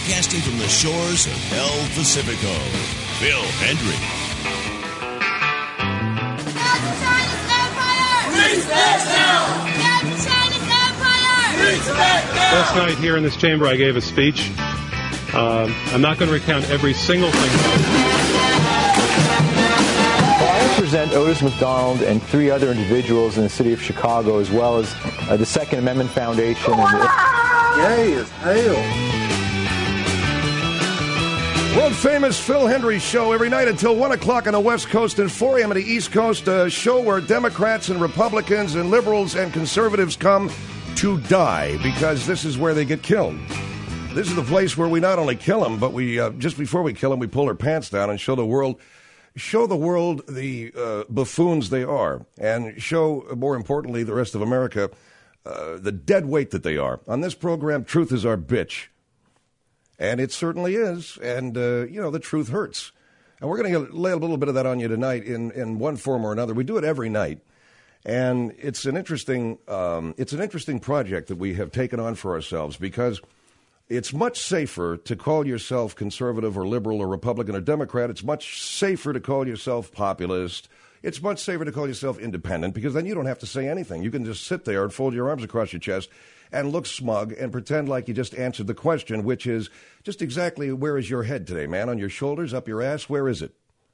Broadcasting from the shores of El Pacifico, Phil Hendry. Last night here in this chamber, I gave a speech. I'm not going to recount every single thing. Well, I represent Otis McDonald and 3 other individuals in the city of Chicago, as well as the Second Amendment Foundation. Gay as hell. World-famous Phil Hendry Show every night until 1 o'clock on the West Coast and 4 a.m. on the East Coast, a show where Democrats and Republicans and liberals and conservatives come to die because this is where they get killed. This is the place where we not only kill them, but we just before we kill them, we pull our pants down and show the world the buffoons they are, and show, more importantly, the rest of America the dead weight that they are. On this program, truth is our bitch. And it certainly is. And, the truth hurts. And we're going to lay a little bit of that on you tonight in one form or another. We do it every night. And it's an interesting project that we have taken on for ourselves because it's much safer to call yourself conservative or liberal or Republican or Democrat. It's much safer to call yourself populist. It's much safer to call yourself independent because then you don't have to say anything. You can just sit there and fold your arms across your chest and look smug and pretend like you just answered the question, which is just exactly where is your head today, man? On your shoulders, up your ass? Where is it?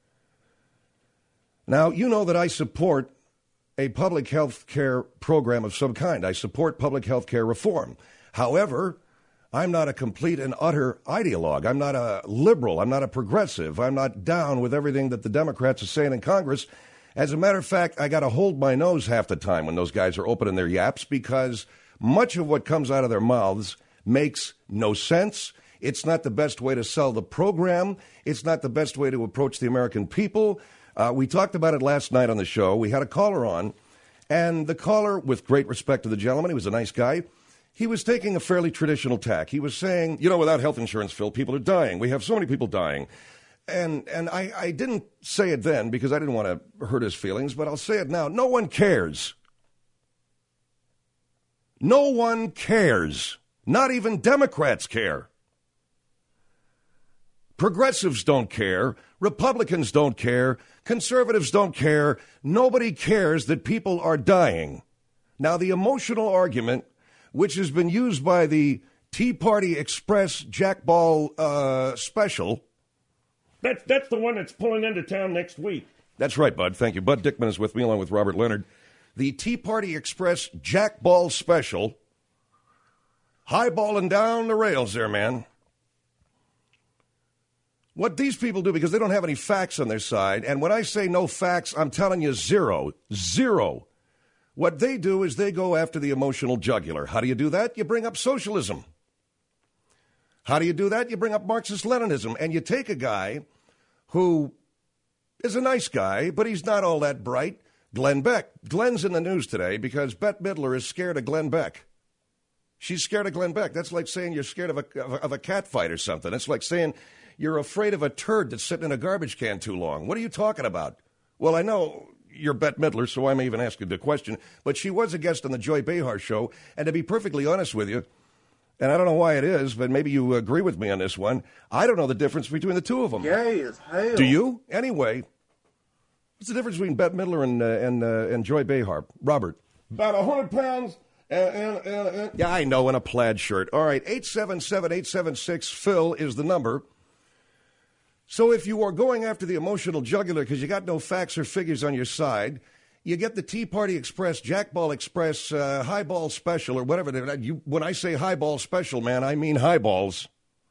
Now, you know that I support a public health care program of some kind. I support public health care reform. However, I'm not a complete and utter ideologue. I'm not a liberal. I'm not a progressive. I'm not down with everything that the Democrats are saying in Congress. As a matter of fact, I got to hold my nose half the time when those guys are opening their yaps because much of what comes out of their mouths makes no sense. It's not the best way to sell the program. It's not the best way to approach the American people. We talked about it last night on the show. We had a caller on, and the caller, with great respect to the gentleman, he was a nice guy, he was taking a fairly traditional tack. He was saying, without health insurance, Phil, people are dying. We have so many people dying. And I didn't say it then because I didn't want to hurt his feelings, but I'll say it now. No one cares. No one cares. Not even Democrats care. Progressives don't care. Republicans don't care. Conservatives don't care. Nobody cares that people are dying. Now, the emotional argument, which has been used by the Tea Party Express Jackball special. That's the one that's pulling into town next week. That's right, Bud. Thank you. Bud Dickman is with me along with Robert Leonard. The Tea Party Express Jackball special. Highballing down the rails there, man. What these people do, because they don't have any facts on their side, and when I say no facts, I'm telling you zero. What they do is they go after the emotional jugular. How do you do that? You bring up socialism. How do you do that? You bring up Marxist-Leninism, and you take a guy who is a nice guy, but he's not all that bright, Glenn Beck. Glenn's in the news today because Bette Midler is scared of Glenn Beck. She's scared of Glenn Beck. That's like saying you're scared of a cat fight or something. It's like saying you're afraid of a turd that's sitting in a garbage can too long. What are you talking about? Well, I know you're Bette Midler, so I may even ask you the question, but she was a guest on the Joy Behar show, and to be perfectly honest with you, and I don't know why it is, but maybe you agree with me on this one, I don't know the difference between the two of them. Gay as hell. Do you? Anyway, what's the difference between Bette Midler and Joy Behar? Robert? About 100 pounds. Yeah, I know, in a plaid shirt. All right, 877-876-PHIL is the number. So if you are going after the emotional jugular because you got no facts or figures on your side, you get the Tea Party Express, Jackball Express, Highball Special, or whatever. When I say Highball Special, man, I mean highballs.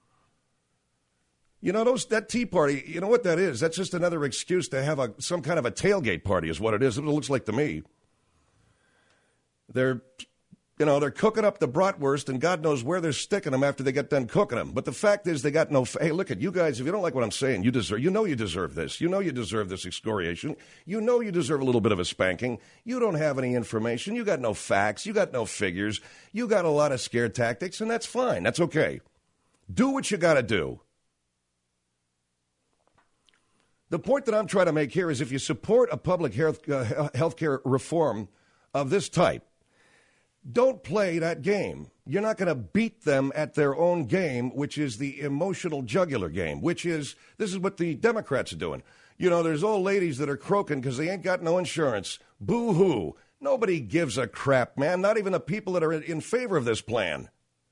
You know, that Tea Party, you know what that is? That's just another excuse to have some kind of a tailgate party is what it is. It looks like to me. They're cooking up the bratwurst, and God knows where they're sticking them after they get done cooking them. But the fact is they got no... Hey, look at you guys. If you don't like what I'm saying, you know you deserve this. You know you deserve this excoriation. You know you deserve a little bit of a spanking. You don't have any information. You got no facts. You got no figures. You got a lot of scare tactics, and that's fine. That's okay. Do what you got to do. The point that I'm trying to make here is if you support a public health care reform of this type, Don't play that game. You're not going to beat them at their own game, which is the emotional jugular game, this is what the Democrats are doing. You know, there's old ladies that are croaking because they ain't got no insurance. Boo-hoo. Nobody gives a crap, man, not even the people that are in favor of this plan.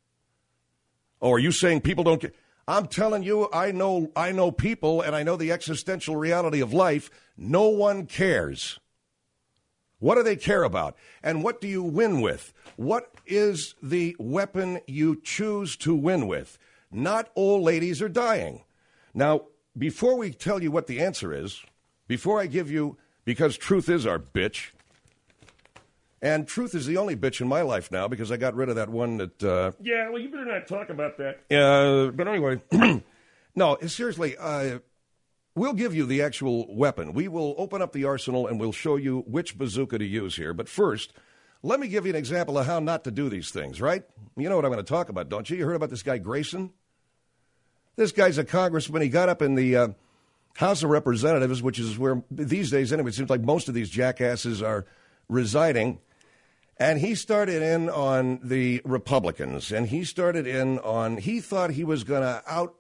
Oh, are you saying people don't get... I'm telling you, I know people, and I know the existential reality of life. No one cares. What do they care about? And what do you win with? What is the weapon you choose to win with? Not old ladies are dying. Now, before we tell you what the answer is, before I give you, because truth is our bitch, and truth is the only bitch in my life now because I got rid of that one that... Yeah, well, you better not talk about that. But anyway, no, seriously, we'll give you the actual weapon. We will open up the arsenal and we'll show you which bazooka to use here. But first, let me give you an example of how not to do these things, right? You know what I'm going to talk about, don't you? You heard about this guy Grayson? This guy's a congressman. He got up in the House of Representatives, which is where these days, anyway, it seems like most of these jackasses are residing. And he started in on the Republicans, and he started in on, he thought he was going to out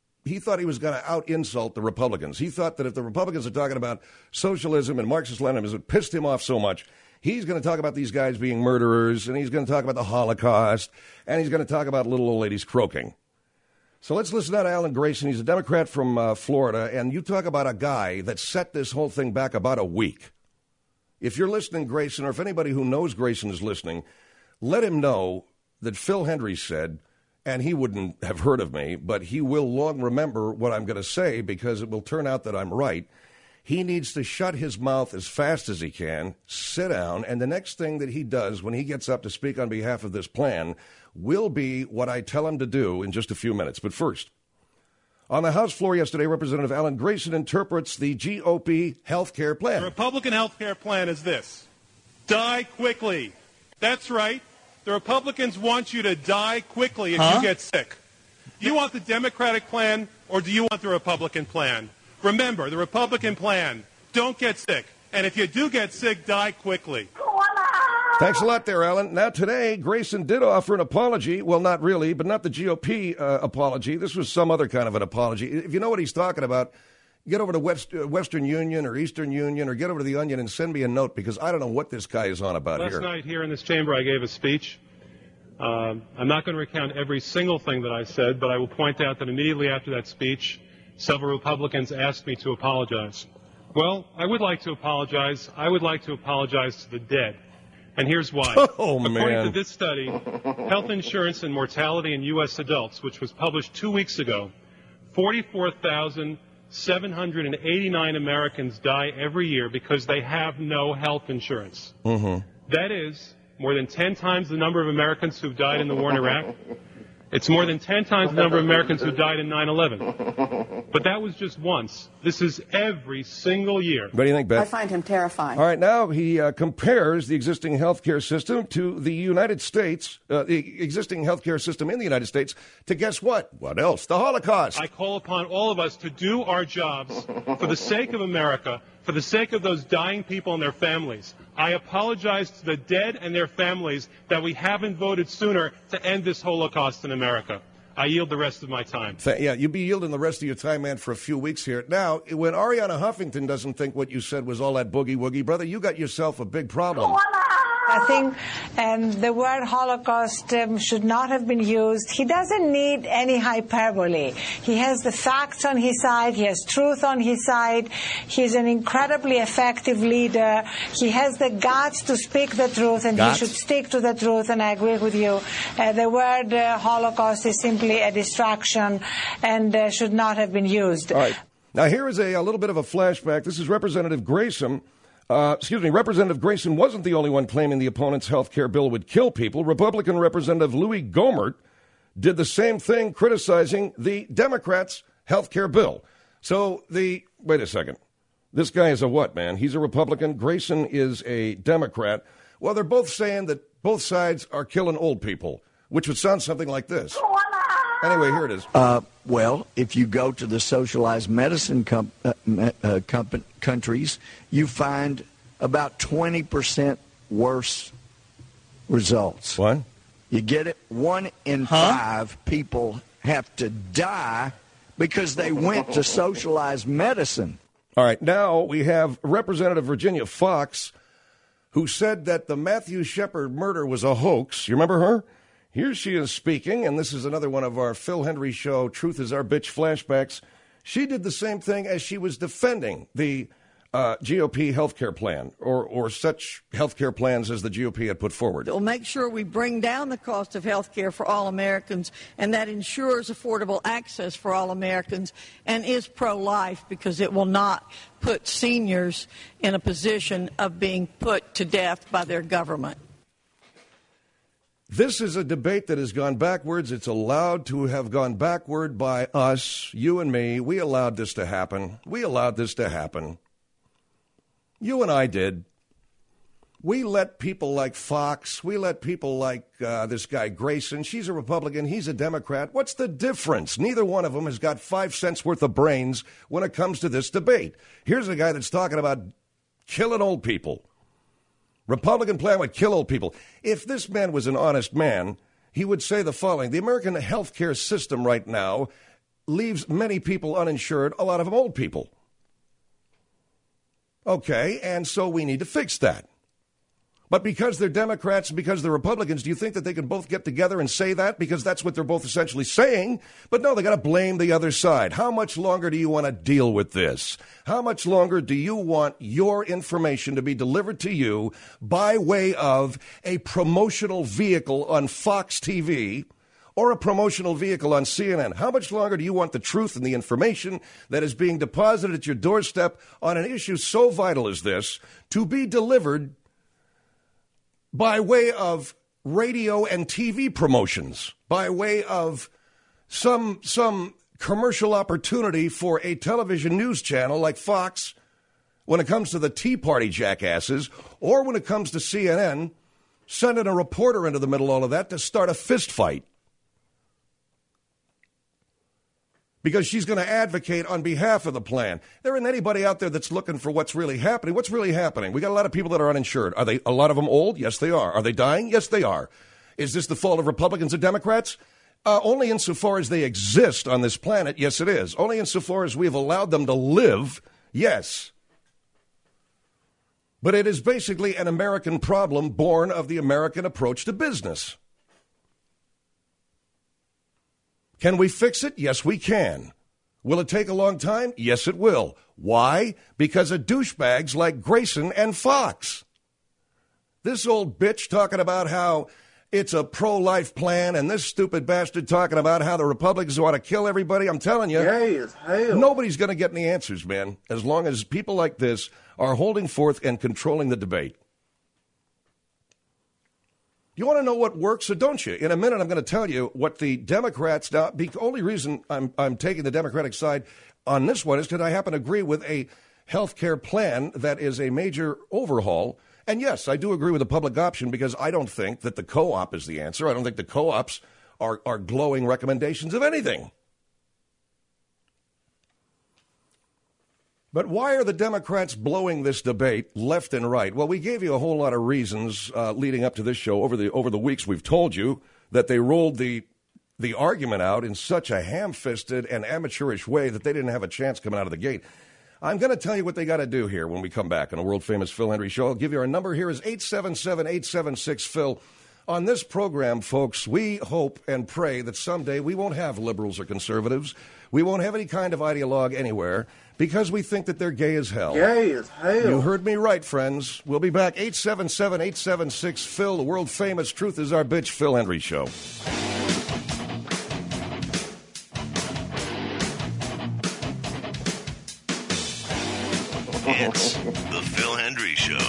insult the Republicans. He thought that if the Republicans are talking about socialism and Marxist-Leninism, it pissed him off so much. He's going to talk about these guys being murderers, and he's going to talk about the Holocaust, and he's going to talk about little old ladies croaking. So let's listen to Alan Grayson. He's a Democrat from Florida, and you talk about a guy that set this whole thing back about a week. If you're listening, Grayson, or if anybody who knows Grayson is listening, let him know that Phil Hendry said, and he wouldn't have heard of me, but he will long remember what I'm going to say because it will turn out that I'm right. He needs to shut his mouth as fast as he can, sit down, and the next thing that he does when he gets up to speak on behalf of this plan will be what I tell him to do in just a few minutes. But first, on the House floor yesterday, Representative Alan Grayson interprets the GOP health care plan. The Republican health care plan is this. Die quickly. That's right. The Republicans want you to die quickly if you get sick. Do you want the Democratic plan or do you want the Republican plan? Remember, the Republican plan, don't get sick. And if you do get sick, die quickly. Thanks a lot there, Alan. Now, today, Grayson did offer an apology. Well, not really, but not the GOP apology. This was some other kind of an apology. If you know what he's talking about, get over to Western Union or Eastern Union or get over to the Onion and send me a note because I don't know what this guy is on about here. Last night here in this chamber, I gave a speech. I'm not going to recount every single thing that I said, but I will point out that immediately after that speech, several Republicans asked me to apologize. Well, I would like to apologize. I would like to apologize to the dead. And here's why. Oh, man. According to this study, health insurance and mortality in U.S. adults, which was published 2 weeks ago, 44,789 Americans die every year because they have no health insurance. Mm-hmm. That is more than 10 times the number of Americans who've died in the war in Iraq. It's more than 10 times the number of Americans who died in 9/11. But that was just once. This is every single year. What do you think, Beth? I find him terrifying. All right, now he compares the existing health care system to the United States, the existing health care system in the United States, to guess what? What else? The Holocaust. I call upon all of us to do our jobs for the sake of America, for the sake of those dying people and their families. I apologize to the dead and their families that we haven't voted sooner to end this Holocaust in America. I yield the rest of my time. Yeah, you'll be yielding the rest of your time, man, for a few weeks here. Now, when Ariana Huffington doesn't think what you said was all that boogie-woogie, brother, you got yourself a big problem. I think the word Holocaust should not have been used. He doesn't need any hyperbole. He has the facts on his side. He has truth on his side. He's an incredibly effective leader. He has the guts to speak the truth, and he should stick to the truth, and I agree with you. The word Holocaust is simply a distraction and should not have been used. All right. Now, here is a little bit of a flashback. This is Representative Grayson. Representative Grayson wasn't the only one claiming the opponent's health care bill would kill people. Republican Representative Louis Gohmert did the same thing, criticizing the Democrats' health care bill. So wait a second. This guy is a what, man? He's a Republican. Grayson is a Democrat. Well, they're both saying that both sides are killing old people, which would sound something like this. Anyway, here it is. Well, if you go to the socialized medicine countries, you find about 20% worse results. What? You get it? 1 in 5 people have to die because they went to socialized medicine. All right, now we have Representative Virginia Fox, who said that the Matthew Shepard murder was a hoax. You remember her? Here she is speaking, and this is another one of our Phil Hendry Show, Truth is Our Bitch flashbacks. She did the same thing as she was defending the GOP health care plan, or such health care plans as the GOP had put forward. It will make sure we bring down the cost of health care for all Americans, and that ensures affordable access for all Americans, and is pro-life because it will not put seniors in a position of being put to death by their government. This is a debate that has gone backwards. It's allowed to have gone backward by us, you and me. We allowed this to happen. You and I did. We let people like Fox, we let people like this guy Grayson. She's a Republican, he's a Democrat. What's the difference? Neither one of them has got 5 cents worth of brains when it comes to this debate. Here's a guy that's talking about killing old people. Republican plan would kill old people. If this man was an honest man, he would say the following. The American health care system right now leaves many people uninsured, a lot of them old people. Okay, and so we need to fix that. But because they're Democrats and because they're Republicans, do you think that they can both get together and say that? Because that's what they're both essentially saying. But no, they got to blame the other side. How much longer do you want to deal with this? How much longer do you want your information to be delivered to you by way of a promotional vehicle on Fox TV or a promotional vehicle on CNN? How much longer do you want the truth and the information that is being deposited at your doorstep on an issue so vital as this to be delivered by way of radio and TV promotions, by way of some commercial opportunity for a television news channel like Fox when it comes to the Tea Party jackasses, or when it comes to CNN, sending a reporter into the middle of all of that to start a fist fight? Because she's going to advocate on behalf of the plan. There isn't anybody out there that's looking for what's really happening. What's really happening? We got a lot of people that are uninsured. Are they, a lot of them old? Yes, they are. Are they dying? Yes, they are. Is this the fault of Republicans and Democrats? Only insofar as they exist on this planet, yes, it is. Only insofar as we've allowed them to live, yes. But it is basically an American problem born of the American approach to business. Can we fix it? Yes, we can. Will it take a long time? Yes, it will. Why? Because of douchebags like Grayson and Fox. This old bitch talking about how it's a pro-life plan, and this stupid bastard talking about how the Republicans want to kill everybody. I'm telling you, nobody's going to get any answers, man, as long as people like this are holding forth and controlling the debate. You want to know what works, or don't you? In a minute, I'm going to tell you what the Democrats now. The only reason I'm taking the Democratic side on this one is because I happen to agree with a health care plan that is a major overhaul. And yes, I do agree with the public option because I don't think that the co-op is the answer. I don't think the co-ops are glowing recommendations of anything. But why are the Democrats blowing this debate left and right? Well, we gave you a whole lot of reasons leading up to this show. Over the weeks, we've told you that they rolled the argument out in such a ham-fisted and amateurish way that they didn't have a chance coming out of the gate. I'm going to tell you what they got to do here when we come back on a world-famous Phil Hendry Show. I'll give you our number here is 877-876-PHIL. On this program, folks, we hope and pray that someday we won't have liberals or conservatives. We won't have any kind of ideologue anywhere because we think that they're gay as hell. Gay as hell. You heard me right, friends. We'll be back. 877-876-PHIL, the world-famous Truth is Our Bitch Phil Hendry Show. It's the Phil Hendry Show.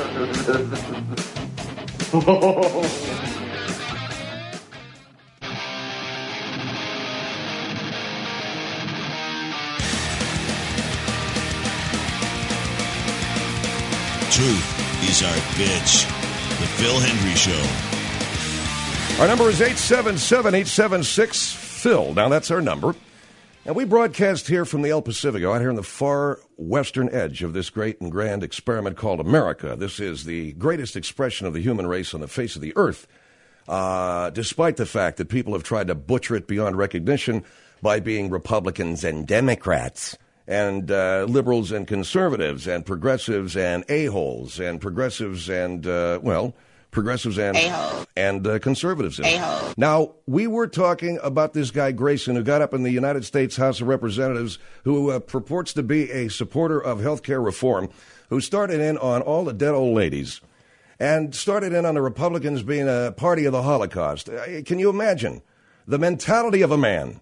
Truth is our bitch. The Phil Hendry Show. Our number is 877-876-PHIL. Now, that's our number. And we broadcast here from the El Pacifico, out here on the far western edge of this great and grand experiment called America. This is the greatest expression of the human race on the face of the earth, despite the fact that people have tried to butcher it beyond recognition by being Republicans and Democrats and liberals and conservatives and progressives and a-holes and progressives and, progressives and conservatives. Now, we were talking about this guy Grayson who got up in the United States House of Representatives who purports to be a supporter of health care reform, who started in on all the dead old ladies and started in on the Republicans being a party of the Holocaust. Can you imagine the mentality of a man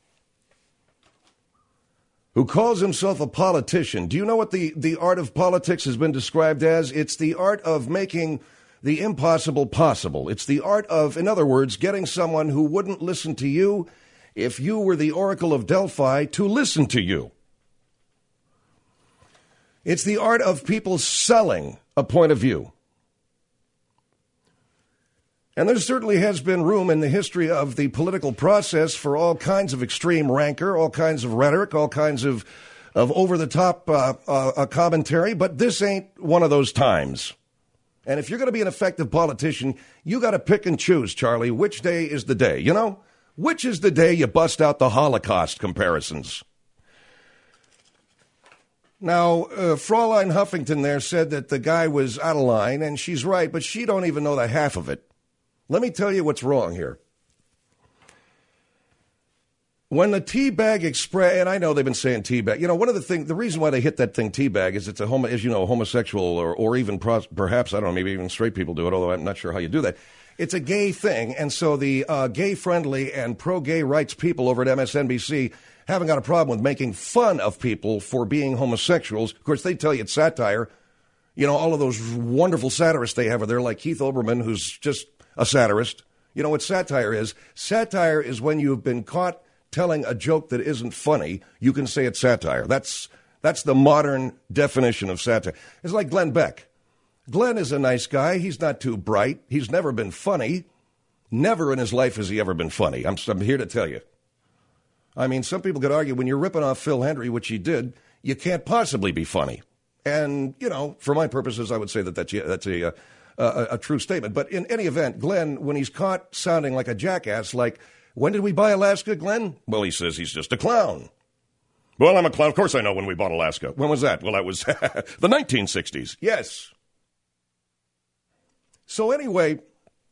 who calls himself a politician? Do you know what the art of politics has been described as? It's the art of making the impossible possible. It's the art of, in other words, getting someone who wouldn't listen to you if you were the Oracle of Delphi to listen to you. It's the art of people selling a point of view. And there certainly has been room in the history of the political process for all kinds of extreme rancor, all kinds of rhetoric, all kinds of over-the-top commentary, but this ain't one of those times. And if you're going to be an effective politician, you got to pick and choose, Charlie, which day is the day. You know, which is the day you bust out the Holocaust comparisons? Now, Fraulein Huffington there said that the guy was out of line, and she's right, but she don't even know the half of it. Let me tell you what's wrong here. When the Teabag Express, and I know they've been saying teabag, you know, one of the things, the reason why they hit that thing teabag is it's as you know, homosexual or even perhaps, I don't know, maybe even straight people do it, although I'm not sure how you do that. It's a gay thing, and so the gay-friendly and pro-gay rights people over at MSNBC haven't got a problem with making fun of people for being homosexuals. Of course, they tell you it's satire. You know, all of those wonderful satirists they have are there, like Keith Olbermann, who's just a satirist. You know what satire is? Satire is when you've been caught telling a joke that isn't funny, you can say it's satire. That's the modern definition of satire. It's like Glenn Beck. Glenn is a nice guy. He's not too bright. He's never been funny. Never in his life has he ever been funny. I'm here to tell you. I mean, some people could argue when you're ripping off Phil Hendry, which he did, you can't possibly be funny. And, you know, for my purposes, I would say that's a true statement. But in any event, Glenn, when he's caught sounding like a jackass, like, when did we buy Alaska, Glenn? Well, he says he's just a clown. Well, I'm a clown. Of course I know when we bought Alaska. When was that? Well, that was the 1960s. Yes. So anyway,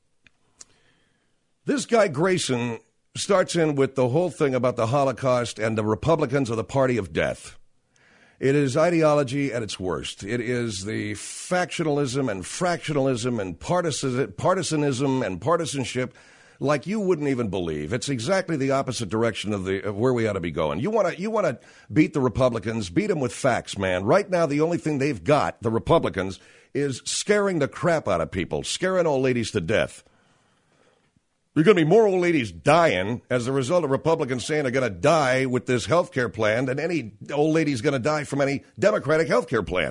this guy Grayson starts in with the whole thing about the Holocaust and the Republicans are the party of death. It is ideology at its worst. It is the factionalism and fractionalism and partisanism and partisanship like you wouldn't even believe. It's exactly the opposite direction of where we ought to be going. You want to beat the Republicans, beat them with facts, man. Right now, the only thing they've got, the Republicans, is scaring the crap out of people, scaring old ladies to death. There's going to be more old ladies dying as a result of Republicans saying they're going to die with this health care plan than any old lady's going to die from any Democratic health care plan.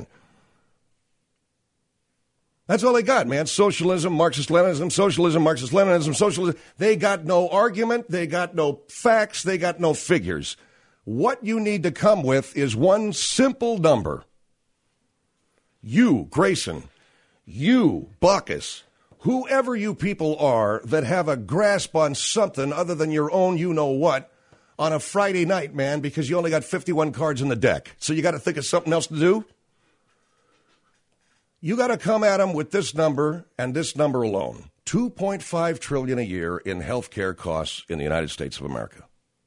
That's all they got, man. Socialism, Marxist-Leninism, socialism, Marxist-Leninism, socialism. They got no argument. They got no facts. They got no figures. What you need to come with is one simple number. You, Grayson, you, Baucus, whoever you people are that have a grasp on something other than your own you-know-what on a Friday night, man, because you only got 51 cards in the deck. So you got to think of something else to do? You got to come at them with this number and this number alone. $2.5 trillion a year in health care costs in the United States of America.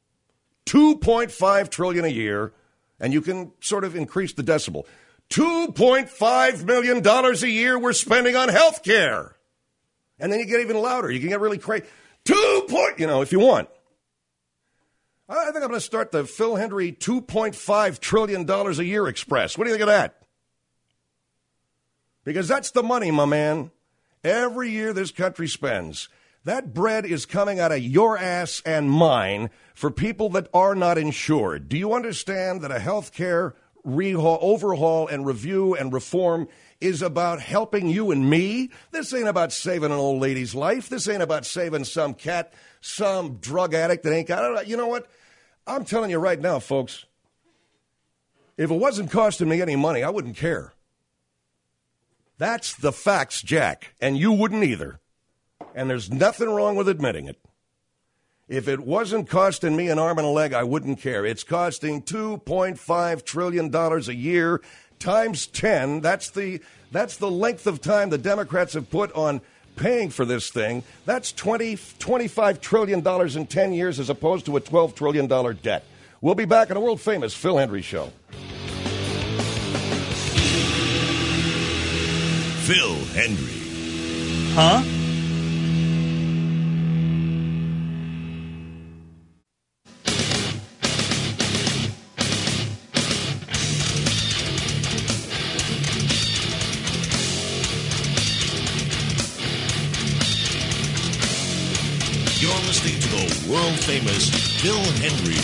$2.5 trillion a year, and you can sort of increase the decibel. $2.5 million a year we're spending on health care. And then you get even louder. You can get really crazy. If you want. I think I'm going to start the Phil Hendry $2.5 trillion a year express. What do you think of that? Because that's the money, my man. Every year this country spends. That bread is coming out of your ass and mine for people that are not insured. Do you understand that a health care overhaul and review and reform is about helping you and me? This ain't about saving an old lady's life. This ain't about saving some cat, some drug addict that ain't got it. You know what? I'm telling you right now, folks, if it wasn't costing me any money, I wouldn't care. That's the facts, Jack, and you wouldn't either. And there's nothing wrong with admitting it. If it wasn't costing me an arm and a leg, I wouldn't care. It's costing $2.5 trillion a year times 10. That's the length of time the Democrats have put on paying for this thing. That's $25 trillion in 10 years as opposed to a $12 trillion debt. We'll be back on a world-famous Phil Hendrie Show. Phil Hendrie. Huh? You're listening to the world-famous Phil Hendrie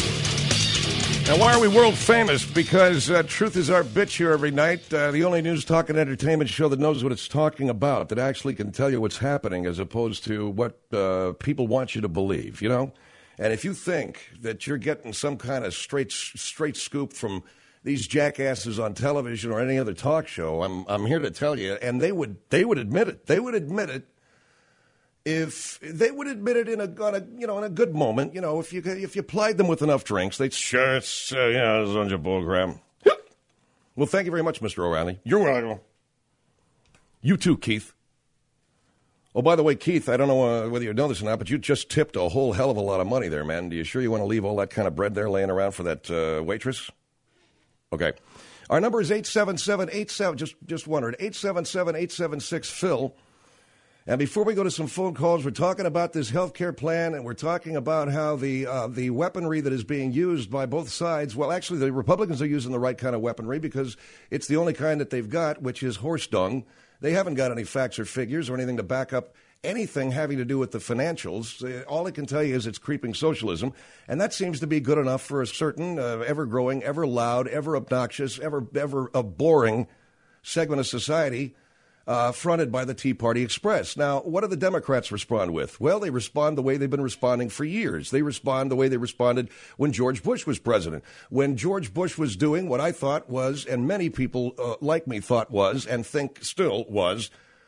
Show. Now, why are we world famous? Because truth is our bitch here every night. The only news, talk, and entertainment show that knows what it's talking about, that actually can tell you what's happening as opposed to what people want you to believe, you know? And if you think that you're getting some kind of straight scoop from these jackasses on television or any other talk show, I'm here to tell you, and they would admit it. They would admit it. If they would admit it in a good moment, you know, if you plied them with enough drinks, they'd sure it's it's a bunch of bullcrap. Well, thank you very much, Mr. O'Reilly. You're welcome. You too, Keith. Oh, by the way, Keith, I don't know whether you know this or not, but you just tipped a whole hell of a lot of money there, man. Do you sure you want to leave all that kind of bread there laying around for that waitress? Okay. Our number is 877-87, just wondered, 877-876-PHIL. And before we go to some phone calls, we're talking about this health care plan, and we're talking about how the weaponry that is being used by both sides, well, actually, the Republicans are using the right kind of weaponry because it's the only kind that they've got, which is horse dung. They haven't got any facts or figures or anything to back up anything having to do with the financials. All it can tell you is it's creeping socialism, and that seems to be good enough for a certain ever-growing, ever-loud, ever-obnoxious, ever boring segment of society fronted by the Tea Party Express. Now, what do the Democrats respond with? Well, they respond the way they've been responding for years. They respond the way they responded when George Bush was president. When George Bush was doing what I thought was, and many people like me thought was, and think still was,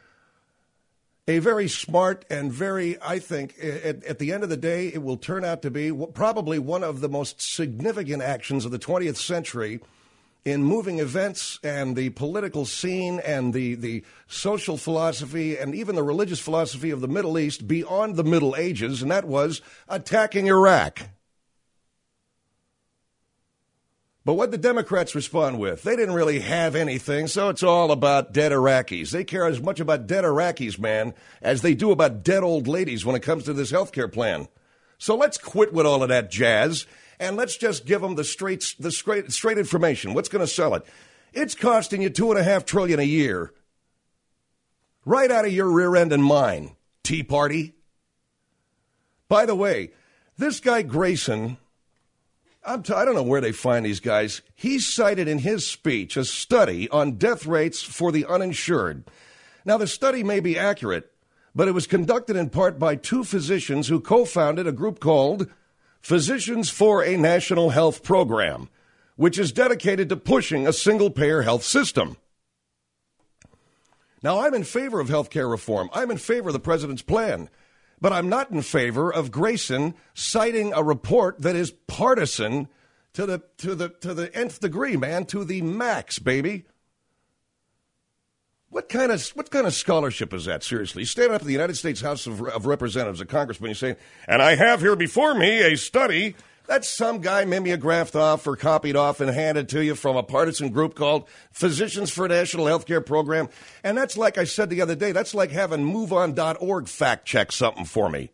a very smart and very, I think, at the end of the day, it will turn out to be probably one of the most significant actions of the 20th century in moving events and the political scene and the social philosophy and even the religious philosophy of the Middle East beyond the Middle Ages, and that was attacking Iraq. But what did the Democrats respond with? They didn't really have anything, so it's all about dead Iraqis. They care as much about dead Iraqis, man, as they do about dead old ladies when it comes to this health care plan. So let's quit with all of that jazz. And let's just give them the straight information. What's going to sell it? It's costing you $2.5 trillion a year, right out of your rear end and mine, Tea Party. By the way, this guy Grayson, I don't know where they find these guys. He cited in his speech a study on death rates for the uninsured. Now, the study may be accurate, but it was conducted in part by two physicians who co-founded a group called Physicians for a National Health Program, which is dedicated to pushing a single-payer health system. Now, I'm in favor of health care reform. I'm in favor of the president's plan. But I'm not in favor of Grayson citing a report that is partisan to the nth degree, man, to the max, baby. What kind of scholarship is that, seriously? Standing up in the United States House of Representatives, a congressman, you're saying, and I have here before me a study that some guy mimeographed off or copied off and handed to you from a partisan group called Physicians for a National Healthcare Program. And that's like I said the other day, that's like having MoveOn.org fact check something for me.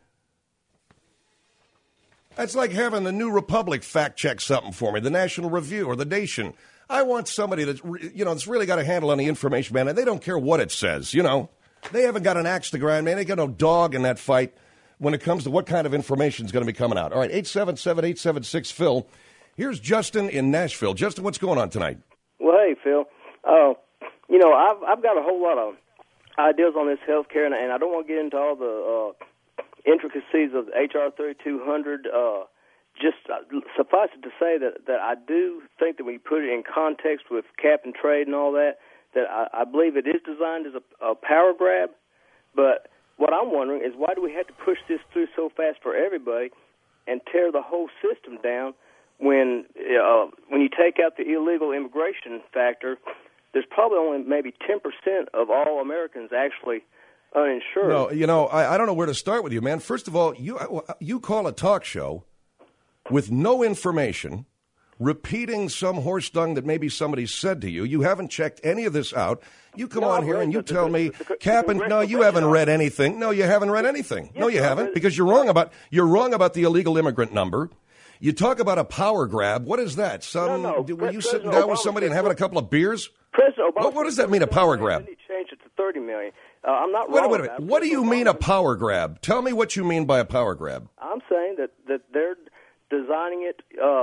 That's like having the New Republic fact check something for me, the National Review or the Nation. I want somebody that's really got a handle on the information, man, and they don't care what it says, you know. They haven't got an axe to grind, man. They got no dog in that fight when it comes to what kind of information is going to be coming out. All right, 877-876-PHIL. Here's Justin in Nashville. Justin, what's going on tonight? Well, hey, Phil. I've got a whole lot of ideas on this health care, and I don't want to get into all the intricacies of H.R. 3200, just suffice it to say that I do think that when you put it in context with cap and trade and all that, that I believe it is designed as a power grab. But what I'm wondering is why do we have to push this through so fast for everybody and tear the whole system down when you take out the illegal immigration factor, there's probably only maybe 10% of all Americans actually uninsured. No, I don't know where to start with you, man. First of all, you call a talk show with no information, repeating some horse dung that maybe somebody said to you. You haven't checked any of this out. You come on here and you tell me, Captain, no, you haven't read anything. No, you haven't read anything. No, you haven't, because you're wrong about the illegal immigrant number. You talk about a power grab. What is that? Were you sitting down with somebody and having a couple of beers? President Obama. What does that mean, a power grab? He changed it to 30 million. I'm not wrong. Wait a minute. What do you mean a power grab? Tell me what you mean by a power grab. I'm saying that they're designing it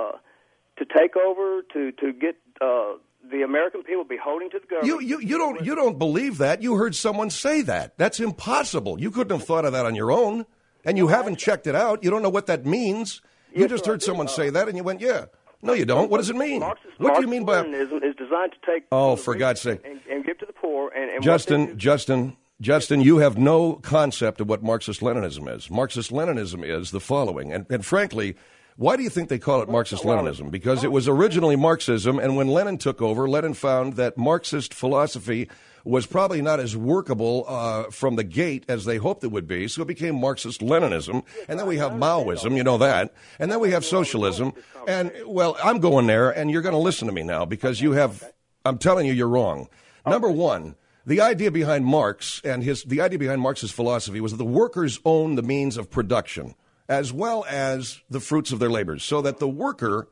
to take over, to get the American people beholding to the government. You don't believe that. You heard someone say that. That's impossible. You couldn't have thought of that on your own, and you haven't checked it out. You don't know what that means. You just heard someone say that, and you went, yeah. No, you don't. What does it mean? What do you mean by... is designed to take... Oh, for God's sake. And give to the poor. And Justin, you have no concept of what Marxist-Leninism is. Marxist-Leninism is the following. And frankly, why do you think they call it Marxist-Leninism? Because it was originally Marxism, and when Lenin took over, Lenin found that Marxist philosophy was probably not as workable from the gate as they hoped it would be, so it became Marxist-Leninism, and then we have Maoism, you know that, and then we have socialism, and, well, I'm going there, and you're going to listen to me now, because I'm telling you, you're wrong. Number one, the idea behind Marx and the idea behind Marx's philosophy was that the workers own the means of production, as well as the fruits of their labors, so that the worker,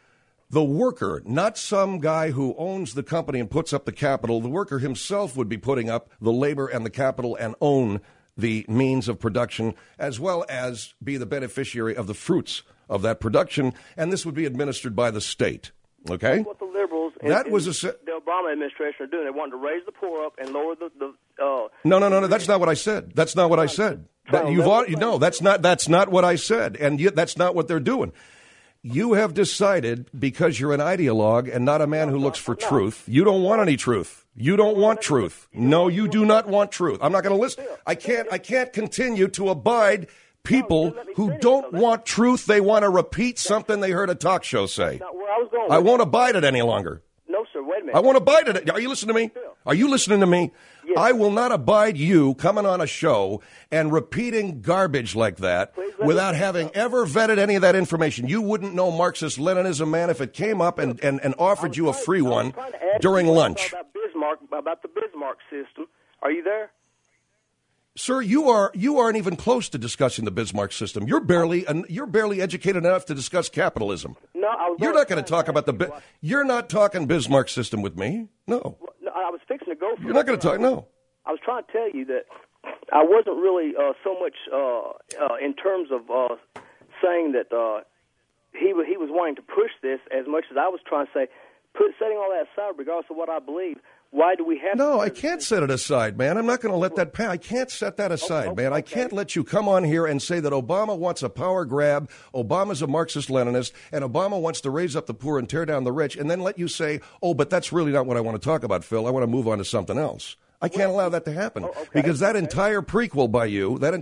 not some guy who owns the company and puts up the capital, the worker himself would be putting up the labor and the capital and own the means of production, as well as be the beneficiary of the fruits of that production, and this would be administered by the state. Okay? That's what the liberals and the Obama administration are doing. They want to raise the poor up and lower the No, that's not what I said. That's not what I said. That's not what I said, and that's not what they're doing. You have decided, because you're an ideologue and not a man who looks for truth, you don't want any truth. You don't want truth. No, you do not want truth. I'm not going to listen. I can't continue to abide people who don't want truth. They want to repeat something they heard a talk show say. I won't abide it any longer. No, sir, wait a minute. I won't abide it. Are you listening to me? Are you listening to me? Yes. I will not abide you coming on a show and repeating garbage like that without having ever vetted any of that information. You wouldn't know Marxist-Leninism, man, if it came up and offered you a free one during lunch. About the Bismarck system. Are you there? Sir, you aren't even close to discussing the Bismarck system. You're barely educated enough to discuss capitalism. No, you're not going to talk about you're not talking Bismarck system with me. No. I was fixing to go for You're not going to talk, no. I was trying to tell you that I wasn't really so much in terms of saying that he was wanting to push this as much as I was trying to say, setting all that aside, regardless of what I believe. Why do we have No, I can't set it aside, man. I'm not going to let that pass. I can't set that aside, man. I can't let you come on here and say that Obama wants a power grab, Obama's a Marxist-Leninist, and Obama wants to raise up the poor and tear down the rich, and then let you say, oh, but that's really not what I want to talk about, Phil. I want to move on to something else. I can't allow that to happen because that entire prequel by you, that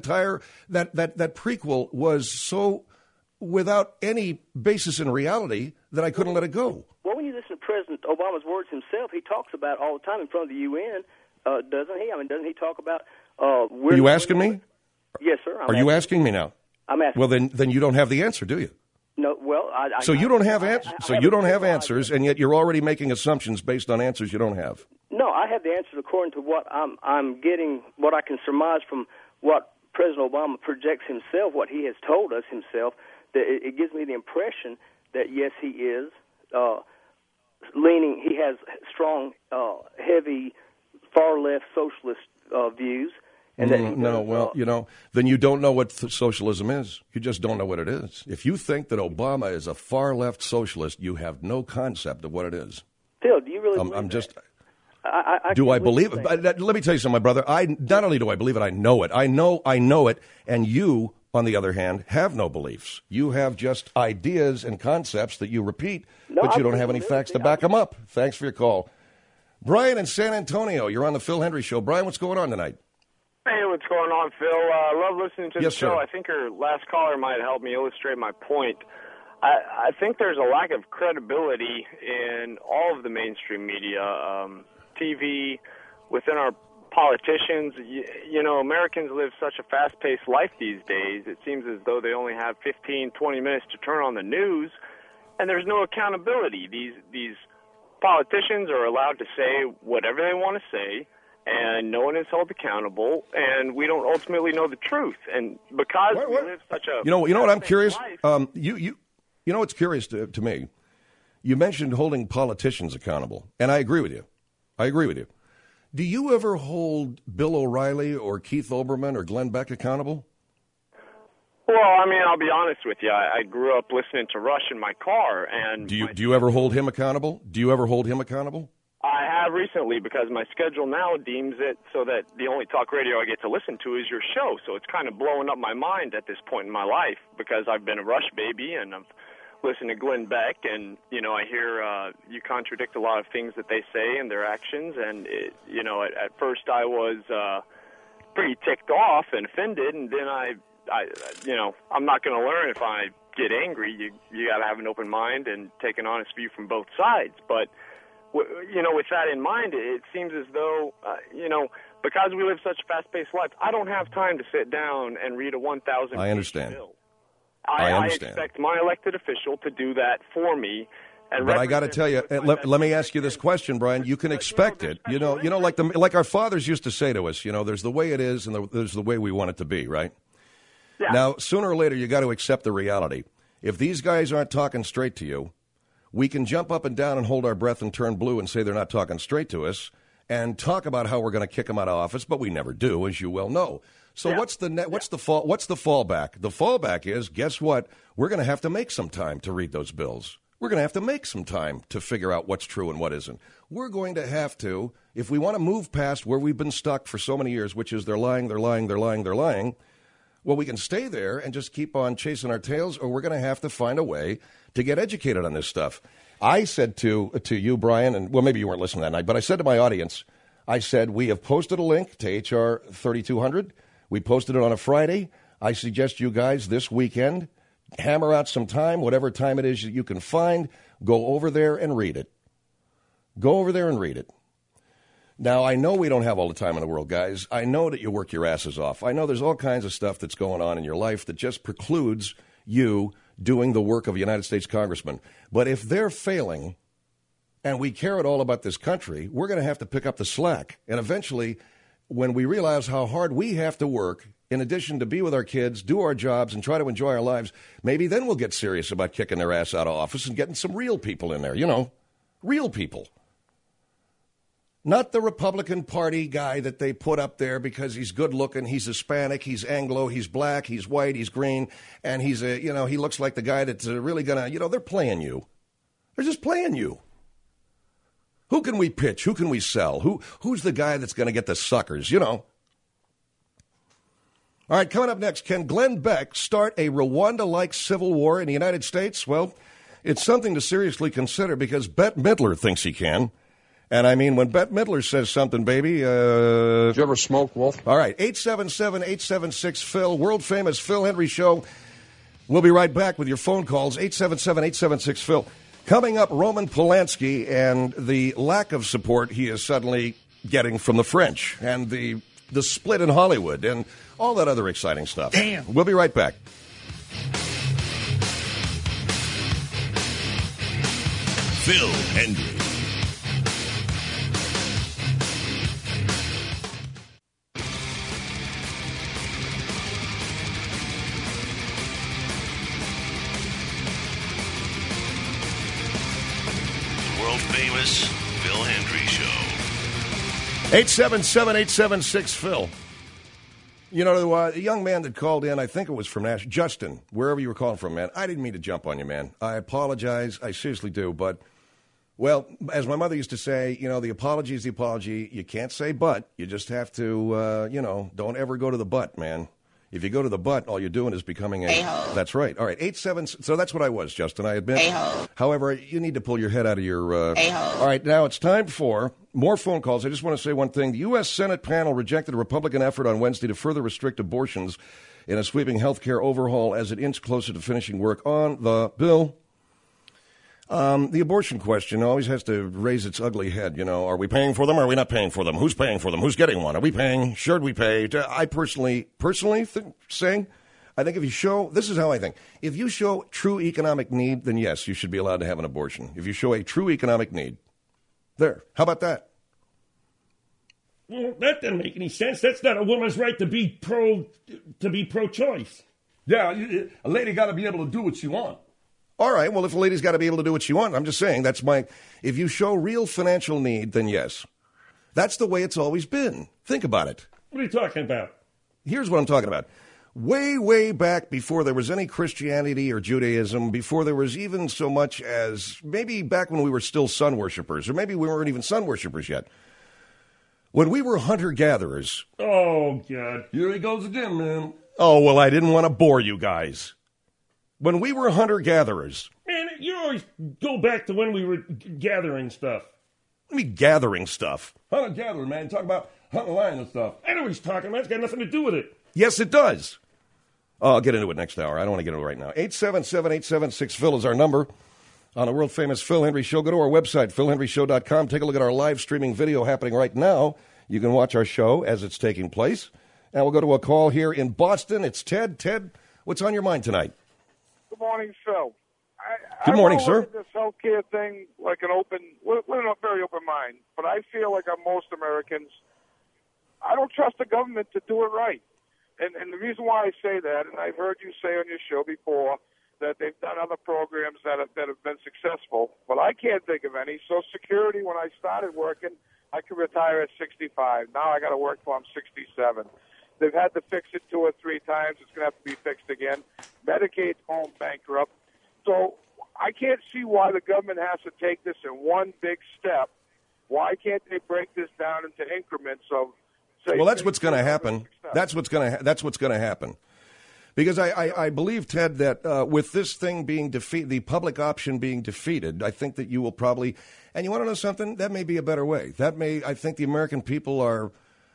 prequel was so without any basis in reality that I couldn't let it go. Well, when you listen to President Obama's words himself, he talks about all the time in front of the UN, doesn't he? I mean, doesn't he talk about... Are you asking me? Yes, sir. Are you asking me now? I'm asking. Well, then you don't have the answer, do you? No, well, So you don't have answers, and yet you're already making assumptions based on answers you don't have. No, I have the answers according to what I'm getting, what I can surmise from what President Obama projects himself, what he has told us himself. That it gives me the impression that, yes, he is leaning, he has strong, heavy, far-left socialist views. And that then you don't know what socialism is. You just don't know what it is. If you think that Obama is a far-left socialist, you have no concept of what it is. Phil, do you really believe that? Do I believe it? Let me tell you something, my brother. Not only do I believe it, I know it. I know it, and you on the other hand, have no beliefs. You have just ideas and concepts that you repeat, No, but you I don't have any believe facts to it. back them up. Thanks for your call. Brian in San Antonio, you're on the Phil Hendry Show. Brian, what's going on tonight? Hey, what's going on, Phil? I love listening to the Yes, show. sir. I think your last caller might help me illustrate my point. I think there's a lack of credibility in all of the mainstream media, TV, within our politicians. You know, Americans live such a fast-paced life these days. It seems as though they only have 15, 20 minutes to turn on the news, and there's no accountability. These politicians are allowed to say whatever they want to say, and no one is held accountable, and we don't ultimately know the truth. And because we live such a You know what I'm curious? life, You know what's curious to me? You mentioned holding politicians accountable, and I agree with you. Do you ever hold Bill O'Reilly or Keith Olbermann or Glenn Beck accountable? well, I mean, I'll be honest with you. I grew up listening to Rush in my car, and Do you ever hold him accountable? I have recently because my schedule now deems it so that the only talk radio I get to listen to is your show. So it's kind of blowing up my mind at this point in my life because I've been a Rush baby and I've listened to Glenn Beck, and I hear you contradict a lot of things that they say and their actions. And at first I was pretty ticked off and offended, and then I'm not going to learn if I get angry. You got to have an open mind and take an honest view from both sides, but. With that in mind, it seems as though, because we live such a fast-paced life, I don't have time to sit down and read a 1,000-page I understand. bill. I understand. I expect my elected official to do that for me. But I got to tell you, let me ask you this question, Brian. You can expect it. Like our fathers used to say to us, there's the way it is and there's the way we want it to be, right? Yeah. Now, sooner or later, you got to accept the reality. If these guys aren't talking straight to you, we can jump up and down and hold our breath and turn blue and say they're not talking straight to us and talk about how we're going to kick them out of office, but we never do, as you well know. So what's the fallback? The fallback is, guess what? We're going to have to make some time to read those bills. We're going to have to make some time to figure out what's true and what isn't. We're going to have to, if we want to move past where we've been stuck for so many years, which is they're lying, well, we can stay there and just keep on chasing our tails, or we're going to have to find a way to get educated on this stuff. I said to you, Brian, and well, maybe you weren't listening that night, but I said to my audience, I said, we have posted a link to H.R. 3200. We posted it on a Friday. I suggest you guys this weekend hammer out some time, whatever time it is that you can find, go over there and read it. Now, I know we don't have all the time in the world, guys. I know that you work your asses off. I know there's all kinds of stuff that's going on in your life that just precludes you doing the work of a United States congressman. But if they're failing and we care at all about this country, we're going to have to pick up the slack. And eventually, when we realize how hard we have to work, in addition to be with our kids, do our jobs, and try to enjoy our lives, maybe then we'll get serious about kicking their ass out of office and getting some real people in there, real people. Not the Republican Party guy that they put up there because he's good looking, he's Hispanic, he's Anglo, he's black, he's white, he's green, and he looks like the guy that's really going to, they're playing you. They're just playing you. Who can we pitch? Who can we sell? Who's the guy that's going to get the suckers, All right, coming up next, can Glenn Beck start a Rwanda-like civil war in the United States? Well, it's something to seriously consider because Bette Midler thinks he can. And I mean, when Bette Midler says something, baby. Did you ever smoke, Wolf? All right, 877-876-PHIL, world-famous Phil Hendry Show. We'll be right back with your phone calls, 877-876-PHIL. Coming up, Roman Polanski and the lack of support he is suddenly getting from the French and the split in Hollywood and all that other exciting stuff. Damn. We'll be right back. Phil Hendry. World-famous Phil Hendry Show. 877-876-PHIL. A young man that called in, I think it was from Nashville, Justin, wherever you were calling from, man. I didn't mean to jump on you, man. I apologize. I seriously do. But, well, as my mother used to say, the apology is the apology. You can't say but. You just have to, don't ever go to the but, man. If you go to the butt, all you're doing is becoming a... A-hole. That's right. All right, 87... So that's what I was, Justin, I admit. A-hole. However, you need to pull your head out of your... A-hole. All right, now it's time for more phone calls. I just want to say one thing. The U.S. Senate panel rejected a Republican effort on Wednesday to further restrict abortions in a sweeping health care overhaul as it inched closer to finishing work on the bill. The abortion question always has to raise its ugly head. You know, are we paying for them? Or are we not paying for them? Who's paying for them? Who's getting one? Are we paying? Should we pay? I personally saying, I think if you show, this is how I think. If you show true economic need, then yes, you should be allowed to have an abortion. If you show a true economic need. There. How about that? Well, that doesn't make any sense. That's not a woman's right to be pro-choice. Yeah, a lady got to be able to do what she wants. All right, well, if a lady's got to be able to do what she wants, I'm just saying, if you show real financial need, then yes. That's the way it's always been. Think about it. What are you talking about? Here's what I'm talking about. Way, way back before there was any Christianity or Judaism, before there was even so much as maybe back when we were still sun worshipers, or maybe we weren't even sun worshipers yet. When we were hunter-gatherers. Oh, God. Here he goes again, man. Oh, well, I didn't want to bore you guys. When we were hunter-gatherers. Man, you always go back to when we were gathering stuff. What do you mean gathering stuff? Hunter-gatherer, man. Talk about hunting lion and stuff. I know what he's talking about. It's got nothing to do with it. Yes, it does. Oh, I'll get into it next hour. I don't want to get into it right now. 877-876-PHIL is our number. On the world-famous Phil Hendry Show, go to our website, philhendryshow.com. Take a look at our live streaming video happening right now. You can watch our show as it's taking place. And we'll go to a call here in Boston. It's Ted. Ted, what's on your mind tonight? Good morning, Phil. Good morning, sir. I look at this healthcare thing like with a very open mind, but I feel like most Americans, I don't trust the government to do it right. And the reason why I say that, and I've heard you say on your show before, that they've done other programs that have been successful, but I can't think of any. Social Security, when I started working, I could retire at 65. Now I got to work till I'm 67. They've had to fix it 2 or 3 times. It's going to have to be fixed again. Medicaid's going bankrupt. So I can't see why the government has to take this in one big step. Why can't they break this down into increments of, say... Well, that's what's going to happen. That's what's going to happen. Because I believe, Ted, that with this thing being defeated, the public option being defeated, I think that you will probably, and you want to know something? That may be a better way. I think the American people are,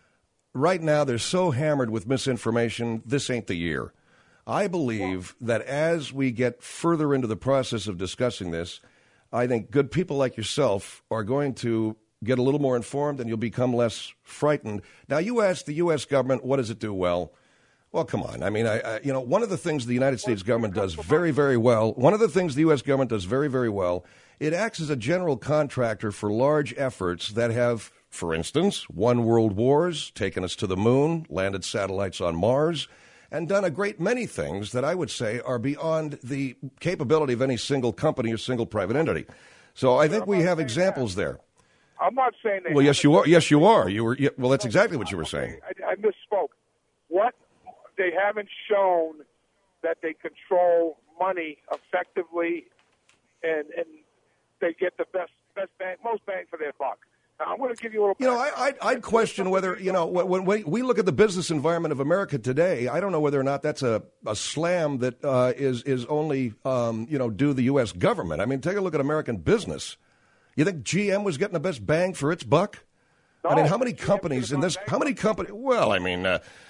right now, they're so hammered with misinformation, this ain't the year. I believe that as we get further into the process of discussing this, I think good people like yourself are going to get a little more informed and you'll become less frightened. Now, you ask the U.S. government, what does it do well? Well, come on. I mean, one of the things the United States government does very, very well, one of the things the U.S. government does very, very well, it acts as a general contractor for large efforts that have, for instance, won world wars, taken us to the moon, landed satellites on Mars, and done a great many things that I would say are beyond the capability of any single company or single private entity. So I think we have examples there. I'm not saying they... Well, yes, you are. Yes, you are. Well, that's exactly what you were saying. I misspoke. What... They haven't shown that they control money effectively, and they get the best bang, most bang for their buck. Now, I'm going to give you a little. I'd question whether when we look at the business environment of America today, I don't know whether or not that's a slam that is only due the U.S. government. I mean, take a look at American business. You think GM was getting the best bang for its buck? No, I mean, how many companies in this? How many companies? Well, I mean.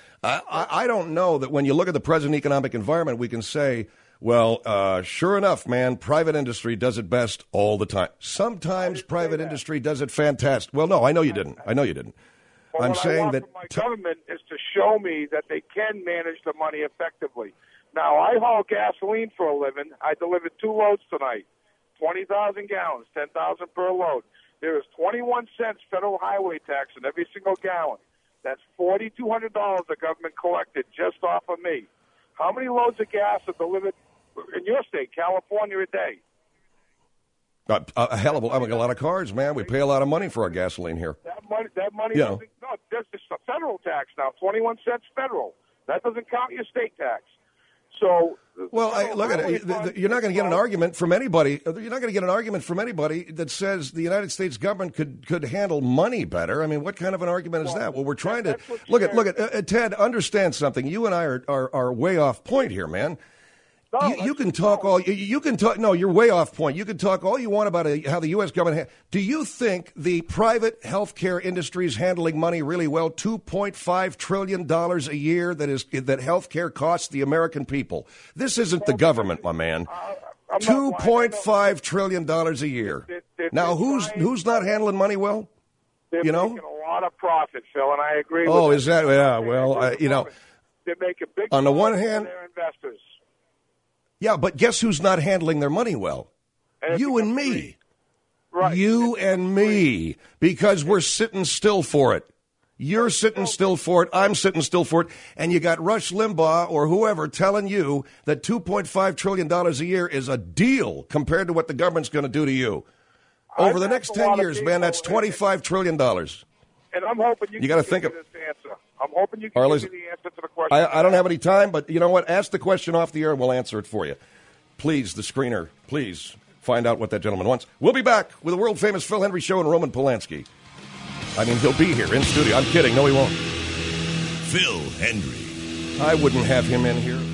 I don't know that when you look at the present economic environment, we can say, well, sure enough, man, private industry does it best all the time. Sometimes private industry does it fantastic. Well, no, I know you didn't. Well, I'm saying that my government is to show me that they can manage the money effectively. Now, I haul gasoline for a living. I delivered 2 loads tonight, 20,000 gallons, 10,000 per load. There is 21 cents federal highway tax on every single gallon. That's $4,200 the government collected just off of me. How many loads of gas are delivered in your state, California, a day? A hell of a lot of cars, man. We pay a lot of money for our gasoline here. That money doesn't, no, that's just a federal tax now, 21 cents federal. That doesn't count your state tax. So. Well, look at it. You're not going to get an argument from anybody. You're not going to get an argument from anybody that says the United States government could handle money better. I mean, what kind of an argument is that? Well, we're trying to look at Ted. Understand something. You and I are way off point here, man. You can talk all you can talk. No, you're way off point. You can talk all you want about how the U.S. government. Do you think the private healthcare industry is handling money really well? $2.5 trillion a year that healthcare costs the American people. This isn't the government, my man. $2.5 trillion a year. Now, who's not handling money well? They're making a lot of profit, Phil, and I agree. Oh, with is that? Yeah. Well, they're making big. On the one hand, their investors. Yeah, but guess who's not handling their money well? You and me. Right. You and me. Because we're sitting still for it. You're sitting still for it. I'm sitting still for it. And you got Rush Limbaugh or whoever telling you that $2.5 trillion a year is a deal compared to what the government's going to do to you. Over the next 10 years, man, that's $25 trillion. And I'm hoping you got to think of this answer. I'm hoping you can give me the answer to the question. I don't have any time, but you know what? Ask the question off the air and we'll answer it for you. Please, the screener, please find out what that gentleman wants. We'll be back with the world-famous Phil Hendrie Show and Roman Polanski. I mean, he'll be here in studio. I'm kidding. No, he won't. Phil Hendrie. I wouldn't have him in here.